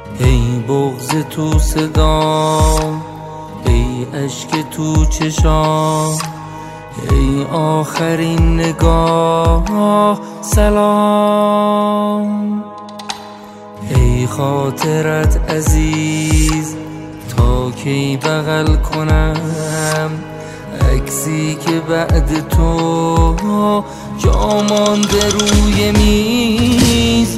ای بغض تو صدام، ای اشک تو چشام، ای آخرین نگاه سلام. ای خاطرت عزیز، تا کی بغل کنم عکسی که بعد تو جا مانده روی میز.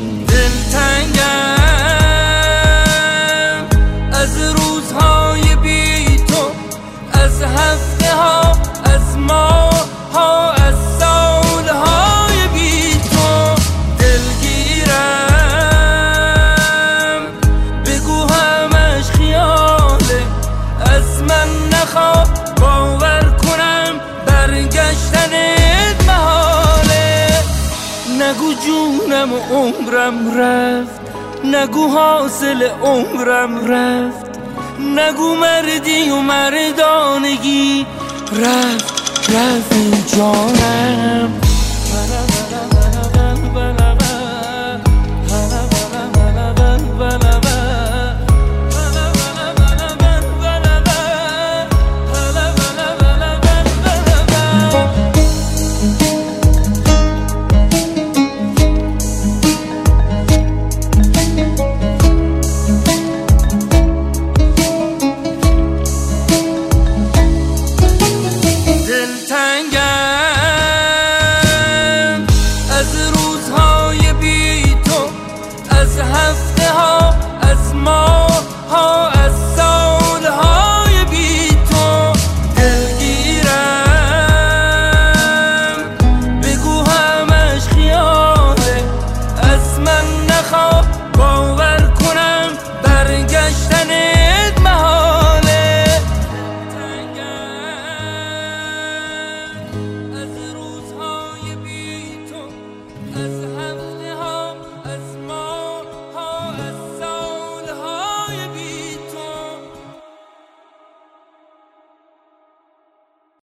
دلتنگم از روزهای بی تو، از هفته ها، از ماه ها، از سالهای بی تو. دلگیرم بگو همش خیاله، از من نخواه باور کنم برگشتنت محاله. نگو جونم و عمرم رفت، نگو حاصل عمرم رفت، نگو مردی و مردانگی رفت ای جانم.